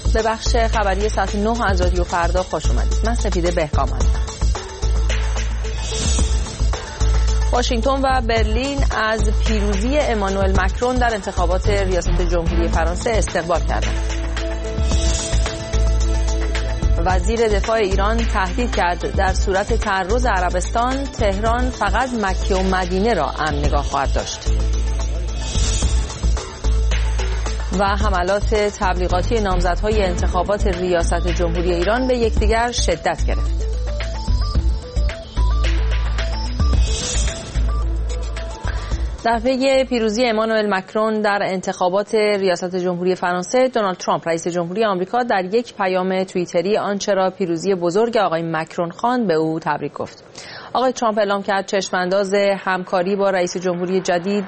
به بخش خبری ساعت 9 از رادیو فردا خوش اومدید. من سپیده بهکام هستم. واشنگتن و برلین از پیروزی امانوئل مکرون در انتخابات ریاست جمهوری فرانسه استقبال کردند. وزیر دفاع ایران تهدید کرد در صورت تعرض عربستان، تهران فقط مکه و مدینه را امن نگاه خواهد داشت. و حملات تبلیغاتی نامزدهای انتخابات ریاست جمهوری ایران به یکدیگر شدت گرفت. در پی پیروزی امانوئل مکرون در انتخابات ریاست جمهوری فرانسه، دونالد ترامپ رئیس جمهوری آمریکا در یک پیام توییتری آنچه را پیروزی بزرگ آقای مکرون خواند به او تبریک گفت. آقای ترامپ اعلام کرد چشمانداز همکاری با رئیس جمهوری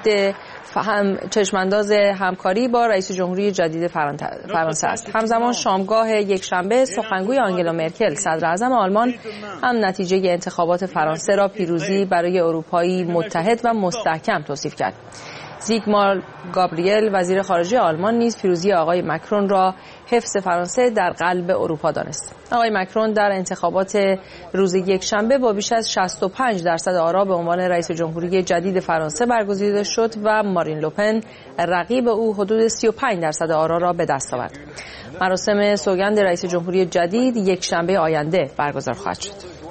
جدید فرانسه است. همزمان شامگاه یکشنبه سخنگوی آنگلا مرکل صدر اعظم آلمان هم نتیجه انتخابات فرانسه را پیروزی برای اروپایی متحد و مستحکم توصیف کرد. زیگمار گابریل وزیر خارجه آلمان نیز پیروزی آقای مکرون را حفظ فرانسه در قلب اروپا دانست. آقای مکرون در انتخابات روز یکشنبه با بیش از 65% آرا به عنوان رئیس جمهوری جدید فرانسه برگزیده شد و مارین لوپن رقیب او حدود 35% آرا را به دست آورد. مراسم سوگند رئیس جمهوری جدید یکشنبه آینده برگزار خواهد شد.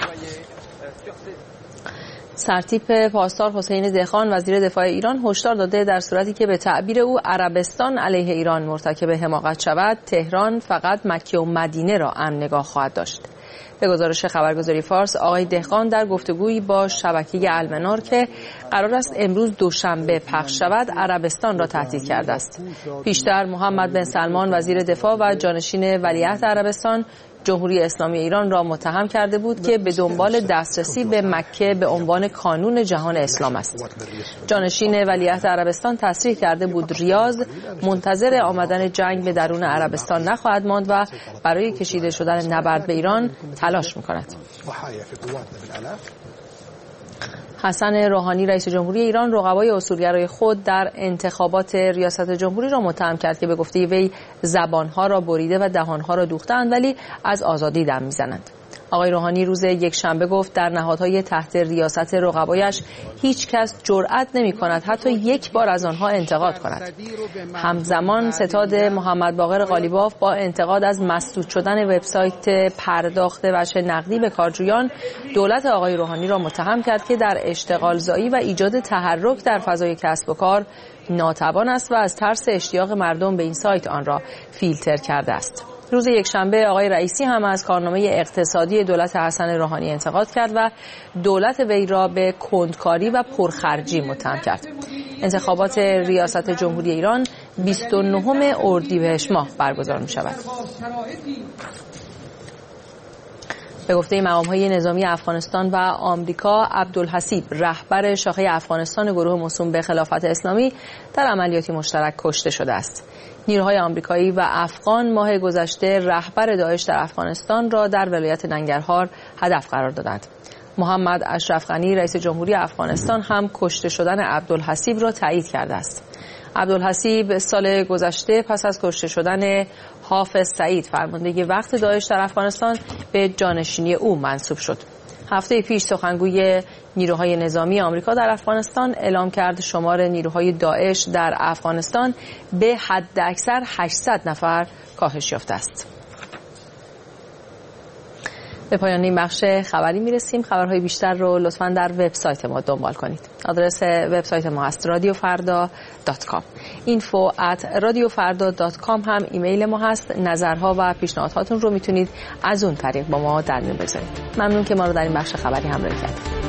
سرتیپ پاسدار حسین دهقان وزیر دفاع ایران هشدار داده در صورتی که به تعبیر او عربستان علیه ایران مرتکب حماقت شود، تهران فقط مکه و مدینه را امن نگاه خواهد داشت. به گزارش خبرگزاری فارس، آقای دهقان در گفتگویی با شبکه المنار که قرار است امروز دوشنبه پخش شود، عربستان را تهدید کرده است. پیشتر محمد بن سلمان وزیر دفاع و جانشین ولیعهد عربستان جمهوری اسلامی ایران را متهم کرده بود که به دنبال دسترسی به مکه به عنوان کانون جهان اسلام است. جانشین ولیعهد عربستان تصریح کرده بود ریاض منتظر آمدن جنگ به درون عربستان نخواهد ماند و برای کشیده شدن نبرد به ایران تلاش می‌کند. حسن روحانی رئیس جمهوری ایران رقبای اصولگرای خود در انتخابات ریاست جمهوری را متهم کرد که به گفته وی زبانها را بریده و دهانها را دوخته‌اند ولی از آزادی دم می‌زنند. آقای روحانی روز یکشنبه گفت در نهادهای تحت ریاست رقبایش هیچ کس جرأت نمی‌کند حتی یک بار از آنها انتقاد کند. همزمان ستاد محمد باقر قالیباف با انتقاد از مسدود شدن وبسایت پرداخت وجه نقدی به کارجویان، دولت آقای روحانی را متهم کرد که در اشتغالزایی و ایجاد تحرک در فضای کسب و کار ناتوان است و از ترس اشتیاق مردم به این سایت آن را فیلتر کرده است. روز یکشنبه آقای رئیسی هم از کارنامه اقتصادی دولت حسن روحانی انتقاد کرد و دولت وی را به کندکاری و پرخرجی متهم کرد. انتخابات ریاست جمهوری ایران 29 اردیبهشت ماه برگزار می شود. به گفته مقام‌های نظامی افغانستان و آمریکا، عبدالحسیب رهبر شاخه افغانستان گروه موسوم به خلافت اسلامی در عملیاتی مشترک کشته شده است. نیروهای آمریکایی و افغان ماه گذشته رهبر داعش در افغانستان را در ولایت ننگرهار هدف قرار دادند. محمد اشرف غنی رئیس جمهوری افغانستان هم کشته شدن عبدالحسیب را تایید کرده است. عبدالحسیب سال گذشته پس از کشته شدن حافظ سعید فرمانده وقت داعش در افغانستان به جانشینی او منصوب شد. هفته پیش سخنگوی نیروهای نظامی آمریکا در افغانستان اعلام کرد شمار نیروهای داعش در افغانستان به حداکثر 800 نفر کاهش یافته است. به پایان این بخش خبری میرسیم. خبرهای بیشتر رو لطفاً در وبسایت ما دنبال کنید. آدرس وبسایت ما است radiofarda.com. info@radiofarda.com هم ایمیل ما هست. نظرها و پیشنهاداتون رو میتونید از اون طریق با ما در میون بگذارید. ممنون که ما رو در این بخش خبری همراهی کردید.